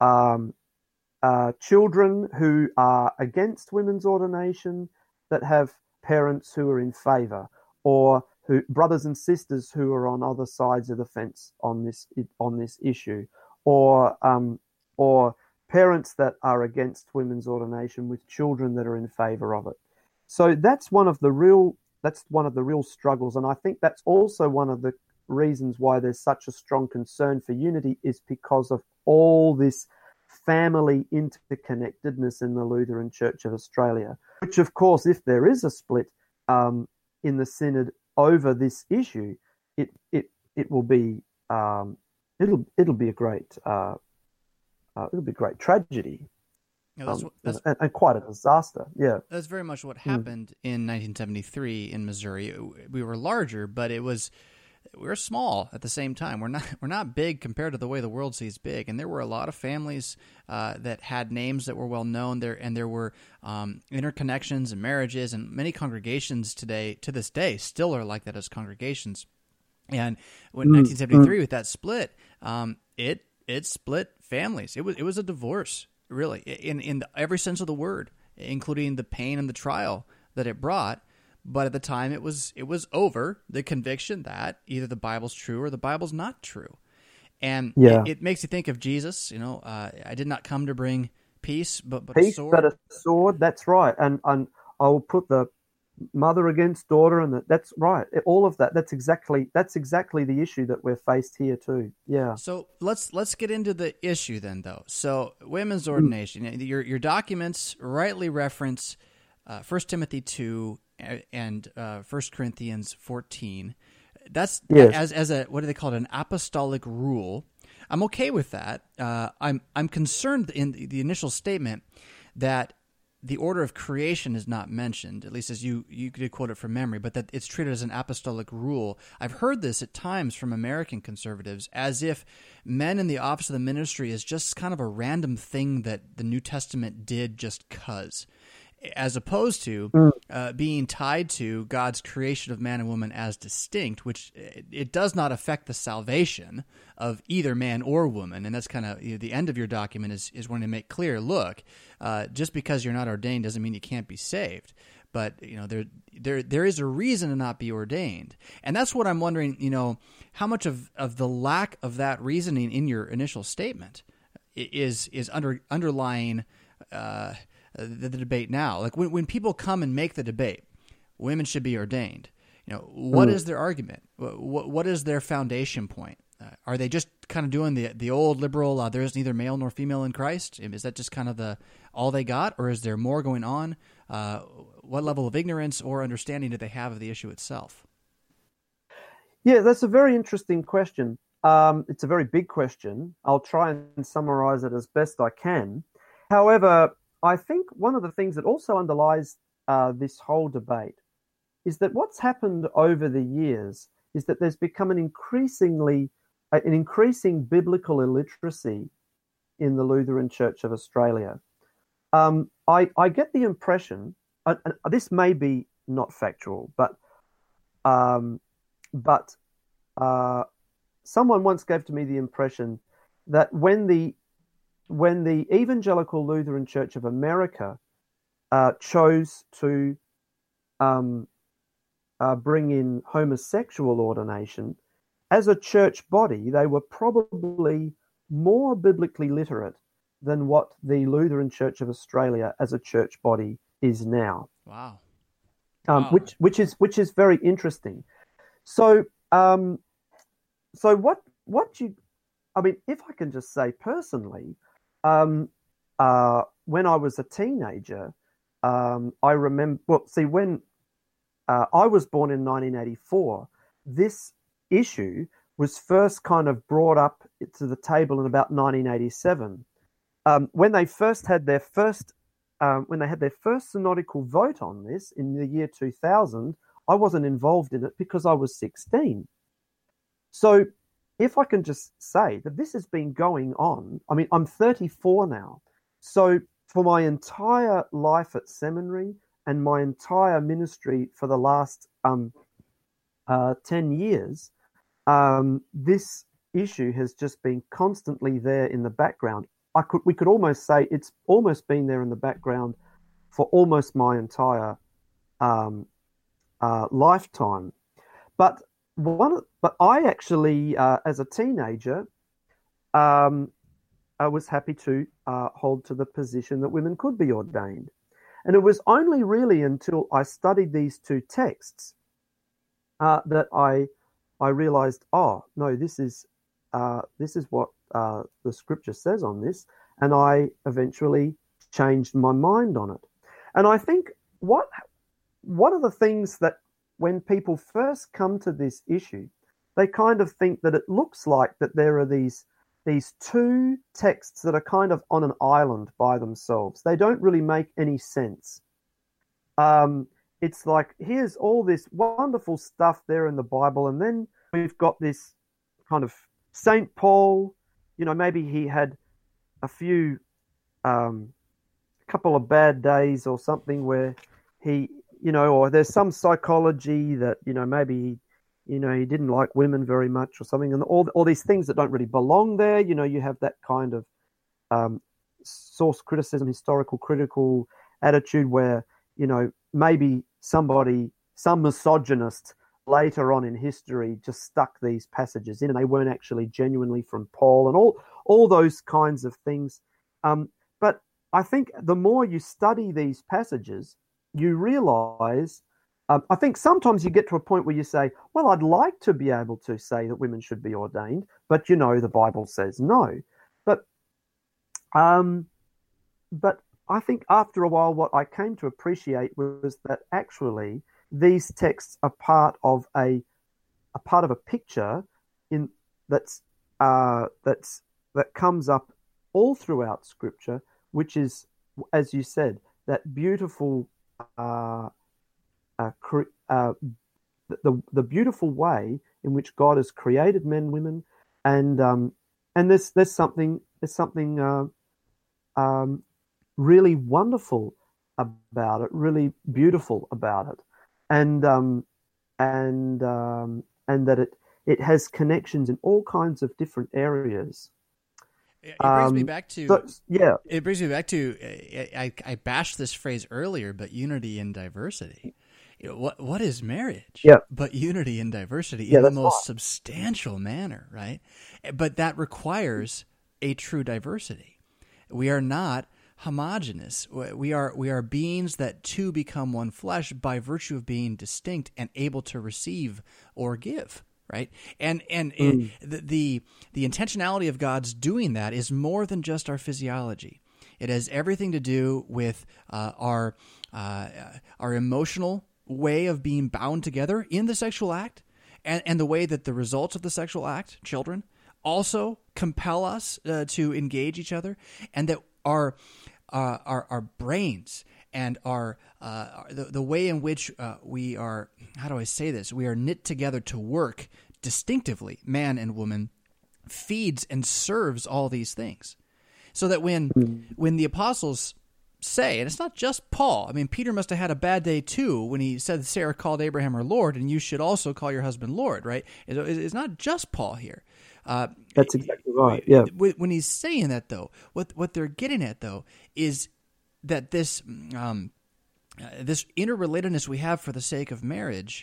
children who are against women's ordination that have parents who are in favour, or brothers and sisters who are on other sides of the fence on this issue, or parents that are against women's ordination with children that are in favour of it. So that's one of the real struggles, and I think that's also one of the reasons why there's such a strong concern for unity, is because of all this family interconnectedness in the Lutheran Church of Australia, which of course, if there is a split in the synod over this issue, it will be it'll be a great tragedy. And quite a disaster. Yeah, that's very much what happened in 1973 in Missouri. We were larger, but we were small at the same time. We're not big compared to the way the world sees big. And there were a lot of families that had names that were well known there, and there were interconnections and marriages, and many congregations to this day still are like that as congregations. And when 1973 with that split, it split families. It was a divorce, really, in every sense of the word, including the pain and the trial that it brought. But at the time, it was over the conviction that either the Bible's true or the Bible's not true. And it makes you think of Jesus. I did not come to bring peace, but peace, a sword. But a sword. That's right. And I'll put the mother against daughter, and that's right. All of that. That's exactly the issue that we're faced here too. Yeah. So let's get into the issue then, though. So women's ordination. Your documents rightly reference 1 Timothy 2 and 1 Corinthians 14. That's as a, what do they call it, an apostolic rule. I'm okay with that. I'm concerned in the initial statement that the order of creation is not mentioned, at least as you could quote it from memory, but that it's treated as an apostolic rule. I've heard this at times from American conservatives, as if men in the office of the ministry is just kind of a random thing that the New Testament did just 'cause. as opposed to being tied to God's creation of man and woman as distinct, which it does not affect the salvation of either man or woman. And that's kind of the end of your document is wanting to make clear, look, just because you're not ordained doesn't mean you can't be saved. But there is a reason to not be ordained, and that's what I'm wondering. How much of the lack of that reasoning in your initial statement is underlying the debate now. Like when people come and make the debate, women should be ordained. What is their argument? What is their foundation point? Are they just kind of doing the old liberal? There is neither male nor female in Christ. Is that just kind of all they got, or is there more going on? What level of ignorance or understanding do they have of the issue itself? Yeah, that's a very interesting question. It's a very big question. I'll try and summarize it as best I can. However, I think one of the things that also underlies this whole debate is that what's happened over the years is that there's become an increasing biblical illiteracy in the Lutheran Church of Australia. I get the impression, this may be not factual, but someone once gave to me the impression that when the Evangelical Lutheran Church of America chose to bring in homosexual ordination, as a church body, they were probably more biblically literate than what the Lutheran Church of Australia as a church body is now. Wow. Which is very interesting. So what if I can just say personally, when I was a teenager, I remember, when I was born in 1984, this issue was first kind of brought up to the table in about 1987. When they had their first synodical vote on this in the year 2000, I wasn't involved in it because I was 16. So if I can just say that this has been going on, I'm 34 now. So for my entire life at seminary and my entire ministry for the last 10 years, this issue has just been constantly there in the background. We could almost say it's almost been there in the background for almost my entire lifetime. But I actually, as a teenager, I was happy to hold to the position that women could be ordained. And it was only really until I studied these two texts that I realized, oh no, this is what the scripture says on this, and I eventually changed my mind on it. And I think what are the things that when people first come to this issue, they kind of think that it looks like that there are these two texts that are kind of on an island by themselves. They don't really make any sense. It's like, here's all this wonderful stuff there in the Bible, and then we've got this kind of St. Paul, maybe he had a couple of bad days or something where he, or there's some psychology that, maybe, he didn't like women very much or something, and all these things that don't really belong there. You have that kind of source criticism, historical critical attitude where, maybe some misogynist later on in history just stuck these passages in and they weren't actually genuinely from Paul, and all those kinds of things. But I think the more you study these passages, you realize, I think sometimes you get to a point where you say, well, I'd like to be able to say that women should be ordained, but the Bible says no. But I think after a while, what I came to appreciate was that actually these texts are part of a picture that comes up all throughout Scripture, which is, as you said, that beautiful the beautiful way in which God has created men and women, and there's something really wonderful about it, really beautiful about it, and and that it has connections in all kinds of different areas. It brings me back to So, yeah, it brings me back to I bashed this phrase earlier, but unity and diversity. What is marriage? yeah, But unity and diversity yeah. in the That's most right. substantial manner, right? But that requires a true diversity. We are not homogeneous. We are beings that two become one flesh by virtue of being distinct and able to receive or give. Right, and the intentionality of God's doing that is more than just our physiology. It has everything to do with our emotional way of being bound together in the sexual act, and the way that the results of the sexual act, children, also compel us to engage each other, and that our brains and the way in which we are, how do I say this? We are knit together to work distinctively, man and woman, feeds and serves all these things. So that when the apostles say, and it's not just Paul, I mean, Peter must have had a bad day too when he said Sarah called Abraham her Lord, and you should also call your husband Lord, right? It's not just Paul here. That's exactly right. Yeah. When he's saying that, though, what they're getting at, though, is that this interrelatedness we have for the sake of marriage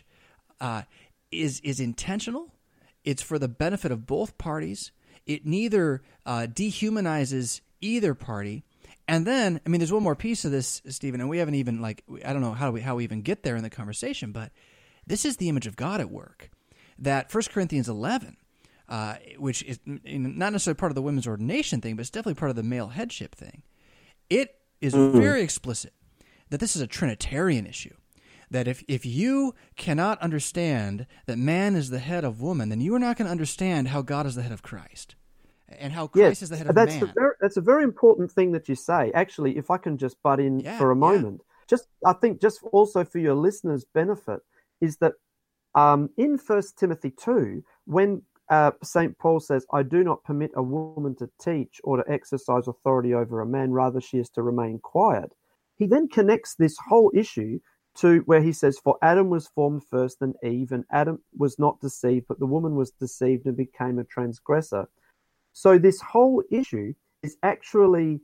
is intentional. It's for the benefit of both parties. It neither dehumanizes either party. And then, I mean, there's one more piece of this, Stephen, and we haven't even, I don't know how we even get there in the conversation, but this is the image of God at work. That 1 Corinthians 11, which is not necessarily part of the women's ordination thing, but it's definitely part of the male headship thing. It is very explicit that this is a Trinitarian issue. That if you cannot understand that man is the head of woman, then you are not going to understand how God is the head of Christ, and how Christ is the head of man. That's a very important thing that you say. Actually, if I can just butt in for a moment, I think also for your listeners' benefit, is that in 1 Timothy 2, when St. Paul says, I do not permit a woman to teach or to exercise authority over a man, rather she is to remain quiet. He then connects this whole issue to where he says, for Adam was formed first than Eve, and Adam was not deceived, but the woman was deceived and became a transgressor. So this whole issue is actually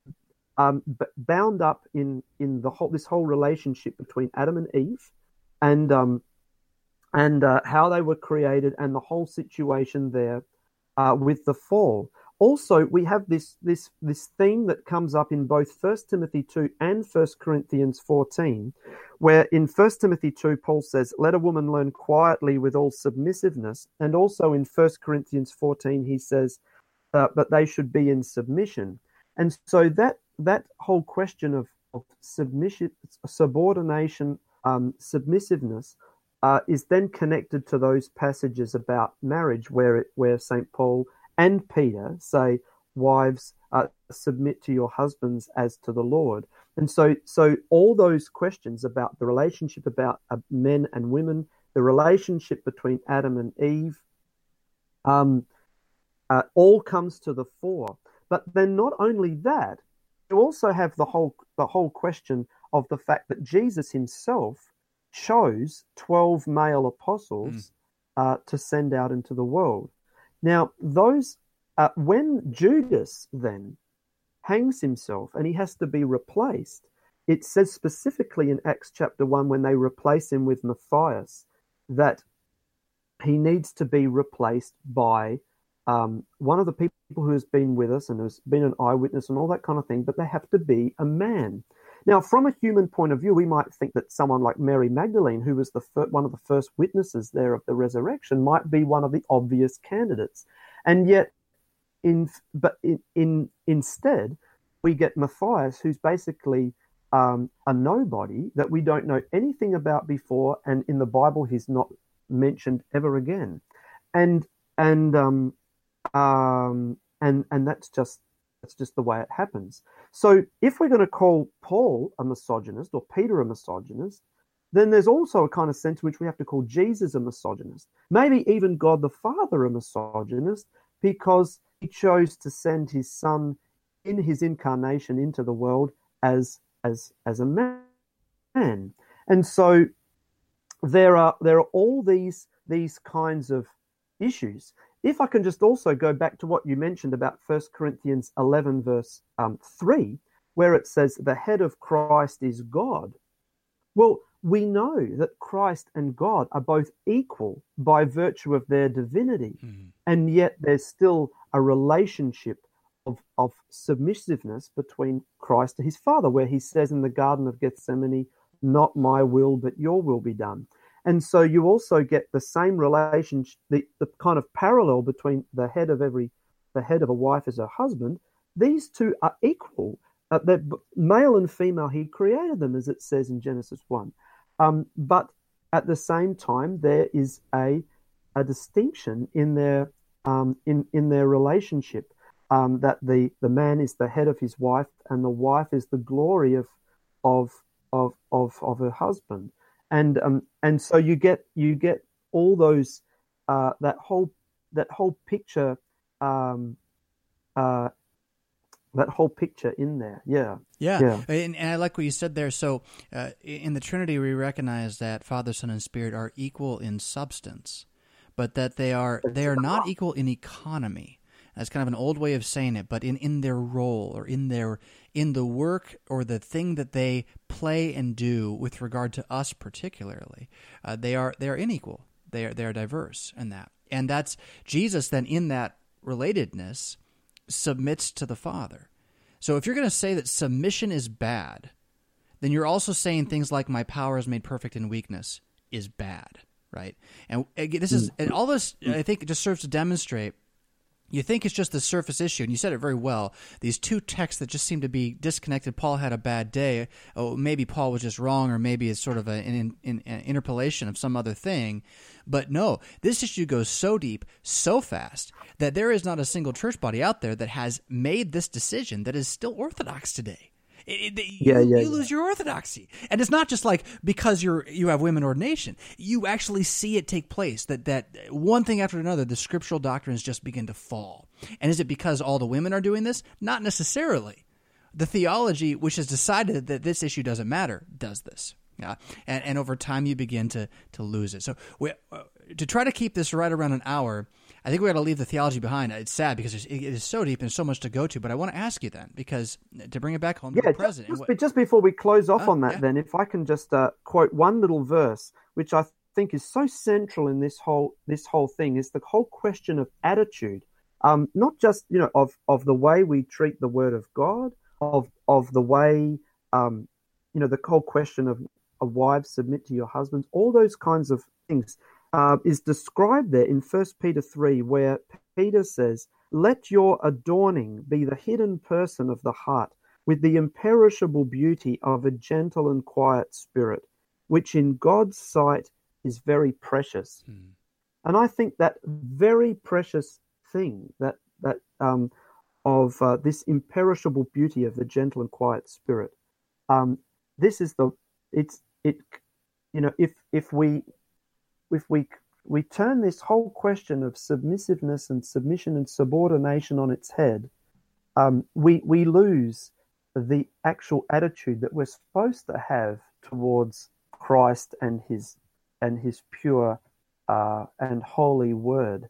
bound up in this whole relationship between Adam and Eve, and how they were created, and the whole situation there with the fall. Also, we have this theme that comes up in both 1 Timothy 2 and 1 Corinthians 14, where in 1 Timothy 2, Paul says, let a woman learn quietly with all submissiveness. And also in 1 Corinthians 14, he says, but they should be in submission. And so that whole question of submission, subordination, submissiveness, is then connected to those passages about marriage where St. Paul and Peter say, wives, submit to your husbands as to the Lord. And so all those questions about the relationship about men and women, the relationship between Adam and Eve, all comes to the fore. But then not only that, you also have the whole question of the fact that Jesus himself chose 12 male apostles to send out into the world. Now, those when Judas then hangs himself and he has to be replaced, it says specifically in Acts chapter 1 when they replace him with Matthias that he needs to be replaced by one of the people who has been with us and has been an eyewitness and all that kind of thing, but they have to be a man. Now, from a human point of view, we might think that someone like Mary Magdalene, who was one of the first witnesses there of the resurrection, might be one of the obvious candidates. And yet, instead, we get Matthias, who's basically a nobody that we don't know anything about before, and in the Bible, he's not mentioned ever again. And that's just the way it happens. So if we're going to call Paul a misogynist or Peter a misogynist, then there's also a kind of sense in which we have to call Jesus a misogynist. Maybe even God the Father a misogynist, because he chose to send his son in his incarnation into the world as as a man. And so there are all these kinds of issues. If I can just also go back to what you mentioned about 1 Corinthians 11 verse 3, where it says the head of Christ is God. Well, we know that Christ and God are both equal by virtue of their divinity, and yet there's still a relationship of submissiveness between Christ and his Father, where he says in the Garden of Gethsemane, not my will, but your will be done. And so you also get the same relationship, the kind of parallel between the head of a wife as her husband. These two are equal. They're male and female, he created them, as it says in Genesis 1. But at the same time, there is a distinction in their relationship, that the man is the head of his wife, and the wife is the glory of her husband, and so you get all those that whole picture. That whole picture in there. Yeah. And I like what you said there. So in the Trinity, we recognize that Father, Son, and Spirit are equal in substance, but that they are not equal in economy. That's kind of an old way of saying it, but in their role, or in the work or the thing that they play and do with regard to us particularly, they are unequal. They are diverse in that. And that's Jesus then, in that relatedness, submits to the Father. So if you're going to say that submission is bad, then you're also saying things like my power is made perfect in weakness is bad, right? And this is, and all this, I think, it just serves to demonstrate. You think it's just the surface issue, and you said it very well. These two texts that just seem to be disconnected. Paul had a bad day. Oh, maybe Paul was just wrong, or maybe it's sort of an interpolation of some other thing. But no, this issue goes so deep, so fast, that there is not a single church body out there that has made this decision that is still orthodox today. You lose your orthodoxy. And it's not just like because you have women ordination. You actually see it take place, that one thing after another, the scriptural doctrines just begin to fall. And is it because all the women are doing this? Not necessarily. The theology, which has decided that this issue doesn't matter, does this. Yeah, and over time you begin to lose it. So to try to keep this right around an hour, I think we got to leave the theology behind. It's sad because it is so deep and so much to go to. But I want to ask you then, because to bring it back home to the present. Just before we close off on that, then, if I can just quote one little verse, which I think is so central in this whole thing, is the whole question of attitude. Not just of the way we treat the Word of God, of the way the whole question of wives submit to your husbands, all those kinds of things is described there in 1 Peter 3, where Peter says, let your adorning be the hidden person of the heart, with the imperishable beauty of a gentle and quiet spirit, which in God's sight is very precious. And I think that very precious thing, that this imperishable beauty of the gentle and quiet spirit, this is if we turn this whole question of submissiveness and submission and subordination on its head, we lose the actual attitude that we're supposed to have towards Christ and his pure and holy word.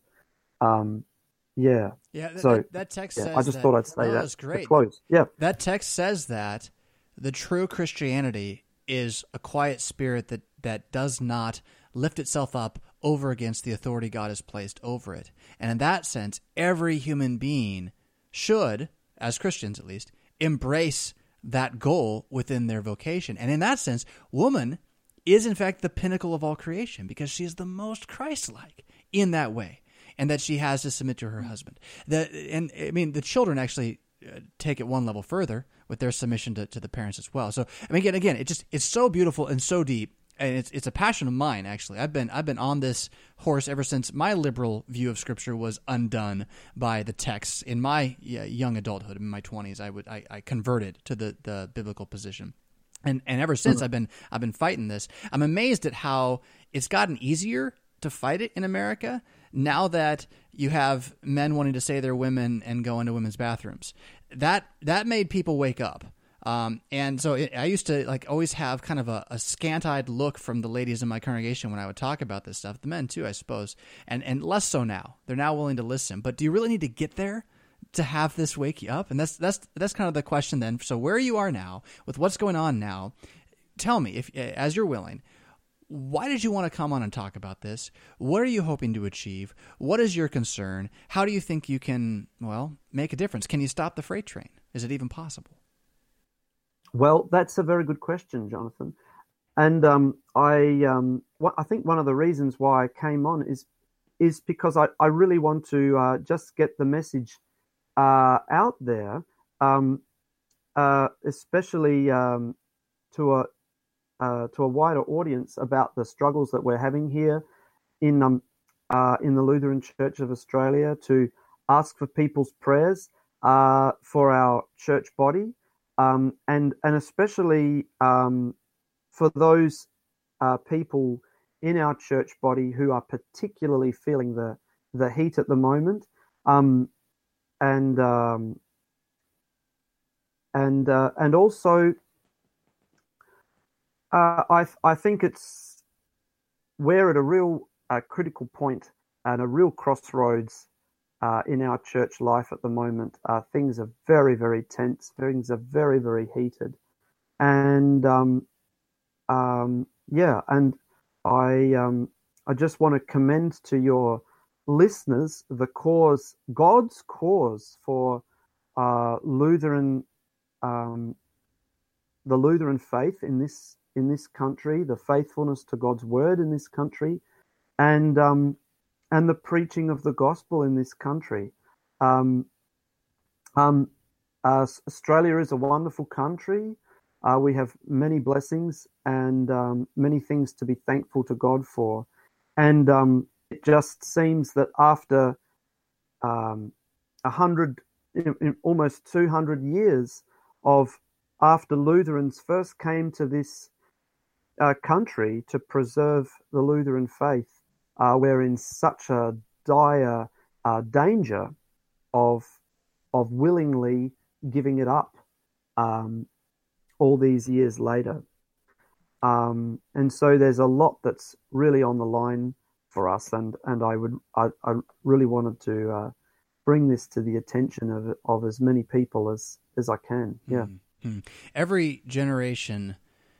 That text says I just thought I'd say that. That's great. To close. Yeah. That text says that the true Christianity is a quiet spirit that does not lift itself up over against the authority God has placed over it. And in that sense, every human being should, as Christians at least, embrace that goal within their vocation. And in that sense, woman is in fact the pinnacle of all creation, because she is the most Christ-like in that way, and that she has to submit to her husband. The children actually take it one level further with their submission to the parents as well. So again, it's so beautiful and so deep, and it's a passion of mine. Actually, I've been on this horse ever since my liberal view of Scripture was undone by the texts in my young adulthood. In my 20s, I converted to the biblical position, and ever since I've been fighting this. I'm amazed at how it's gotten easier to fight it in America now that you have men wanting to say they're women and go into women's bathrooms. That made people wake up. And so I used to like always have kind of a scant-eyed look from the ladies in my congregation when I would talk about this stuff. The men too, I suppose, and less so now. They're now willing to listen. But do you really need to get there to have this wake you up? And that's kind of the question then. So where you are now, with what's going on now, tell me, if as you're willing, why did you want to come on and talk about this? What are you hoping to achieve? What is your concern? How do you think you can, well, make a difference? Can you stop the freight train? Is it even possible? Well, that's a very good question, Jonathan. And I think one of the reasons why I came on is because I really want to just get the message out there, especially to a wider audience about the struggles that we're having here in the Lutheran Church of Australia, to ask for people's prayers for our church body. And especially for those people in our church body who are particularly feeling the heat at the moment, and also I think we're at a real critical point and a real crossroads in our church life at the moment. Things are very, very tense. Things are very, very heated, and and I just want to commend to your listeners God's cause for Lutheran, the Lutheran faith in this country, the faithfulness to God's word in this country, and the preaching of the gospel in this country. Australia is a wonderful country. We have many blessings and many things to be thankful to God for. And it just seems that after 100, almost 200 years after Lutherans first came to this country to preserve the Lutheran faith, we're in such a dire danger of willingly giving it up all these years later. And so there's a lot that's really on the line for us, and I really wanted to bring this to the attention of as many people as I can. Yeah. Mm-hmm. Every generation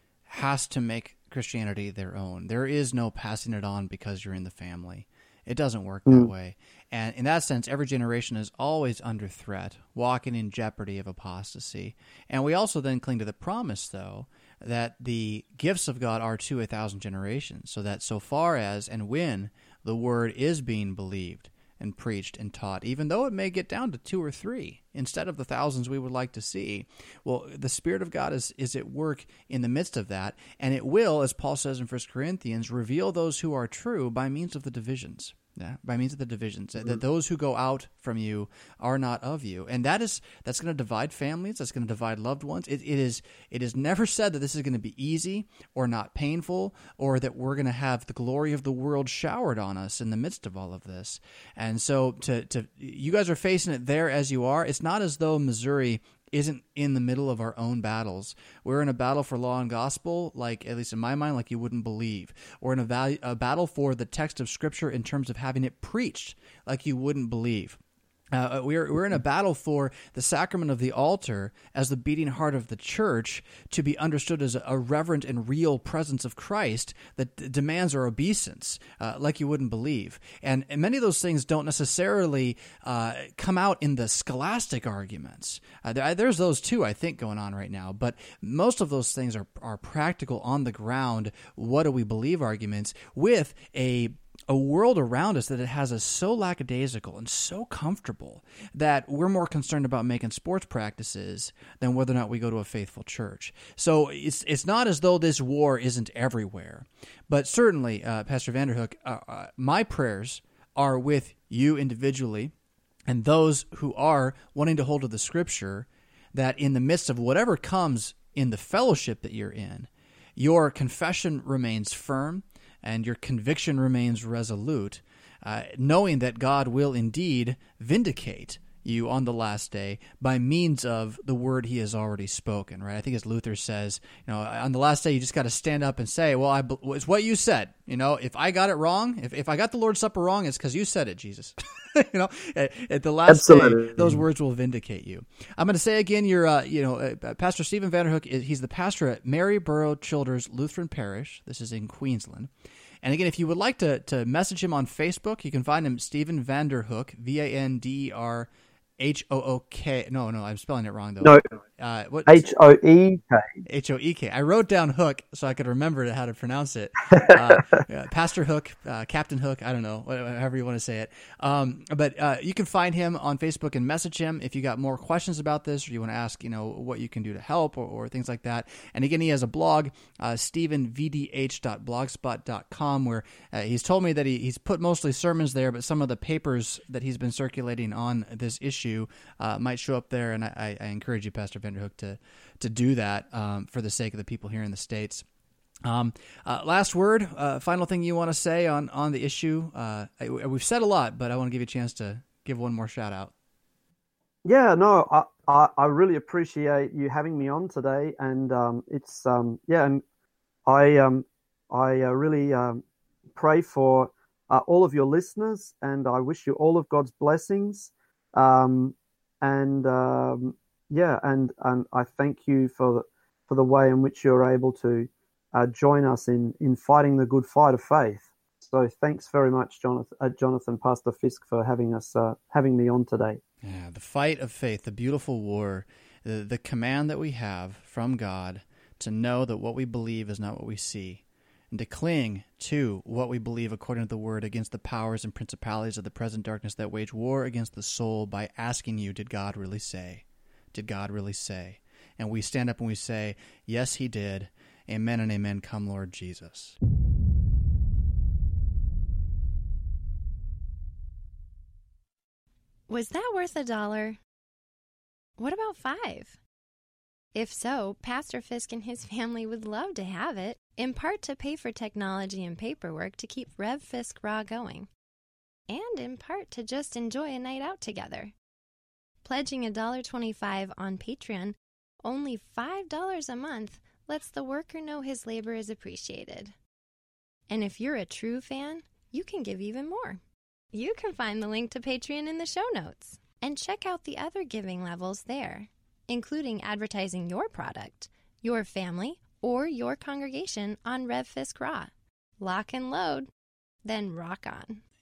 has to make Christianity their own. There is no passing it on because you're in the family. It doesn't work that way. And in that sense, every generation is always under threat, walking in jeopardy of apostasy. And we also then cling to the promise, though, that the gifts of God are to 1,000 generations, so that so far as and when the word is being believed and preached and taught, even though it may get down to 2 or 3 instead of the thousands we would like to see, well, the Spirit of God is at work in the midst of that, and it will, as Paul says in 1 Corinthians, reveal those who are true by means of the divisions. Yeah, by means of the divisions, that those who go out from you are not of you, and that's going to divide families. That's going to divide loved ones. It is never said that this is going to be easy or not painful, or that we're going to have the glory of the world showered on us in the midst of all of this. And so, to you guys are facing it there as you are. It's not as though Missouri isn't in the middle of our own battles. We're in a battle for law and gospel, like, at least in my mind, like you wouldn't believe. We're in a battle for the text of Scripture in terms of having it preached, like you wouldn't believe. We're in a battle for the sacrament of the altar as the beating heart of the church, to be understood as a reverent and real presence of Christ that demands our obeisance, like you wouldn't believe. And many of those things don't necessarily come out in the scholastic arguments. There's those too, I think, going on right now. But most of those things are practical, on the ground, what do we believe arguments, with a world around us that it has us so lackadaisical and so comfortable that we're more concerned about making sports practices than whether or not we go to a faithful church. So it's not as though this war isn't everywhere. But certainly, Pastor Vanderhook, my prayers are with you individually and those who are wanting to hold to the Scripture, that in the midst of whatever comes in the fellowship that you're in, your confession remains firm, and your conviction remains resolute, knowing that God will indeed vindicate you on the last day by means of the word he has already spoken, right? I think as Luther says, on the last day, you just got to stand up and say, well, it's what you said. If I got it wrong, if I got the Lord's Supper wrong, it's because you said it, Jesus. At the last Absolutely. day, those words will vindicate you. I'm going to say again, Pastor Stephen Vanderhook, he's the pastor at Maryborough Childers Lutheran Parish. This is in Queensland. And again, if you would like to message him on Facebook, you can find him Stephen Vanderhook, Vanderhook. No, I'm spelling it wrong, though. No, Hoek. Hoek. I wrote down Hook so I could remember how to pronounce it. Pastor Hook, Captain Hook, I don't know, however you want to say it. But you can find him on Facebook and message him if you got more questions about this or you want to ask, what you can do to help or things like that. And again, he has a blog, stephenvdh.blogspot.com, where he's told me that he's put mostly sermons there, but some of the papers that he's been circulating on this issue might show up there, and I encourage you, Pastor Vanderhook, to do that for the sake of the people here in the States. Last word, final thing you want to say on the issue? We've said a lot, but I want to give you a chance to give one more shout out. Yeah, no, I really appreciate you having me on today, and it's and I really pray for all of your listeners, and I wish you all of God's blessings. And I thank you for the way in which you're able to join us in fighting the good fight of faith. So thanks very much, Jonathan, Pastor Fisk, for having me on today. Yeah, the fight of faith, the beautiful war, the command that we have from God to know that what we believe is not what we see, and to cling to what we believe according to the Word against the powers and principalities of the present darkness that wage war against the soul by asking you, did God really say? Did God really say? And we stand up and we say, yes, he did. Amen and amen. Come, Lord Jesus. Was that worth $1? What about $5? If so, Pastor Fisk and his family would love to have it, in part to pay for technology and paperwork to keep Rev Fisk Raw going, and in part to just enjoy a night out together. Pledging $1.25 on Patreon, only $5 a month, lets the worker know his labor is appreciated. And if you're a true fan, you can give even more. You can find the link to Patreon in the show notes, and check out the other giving levels there, including advertising your product, your family, or your congregation on Rev Fisk Raw. Lock and load, then rock on.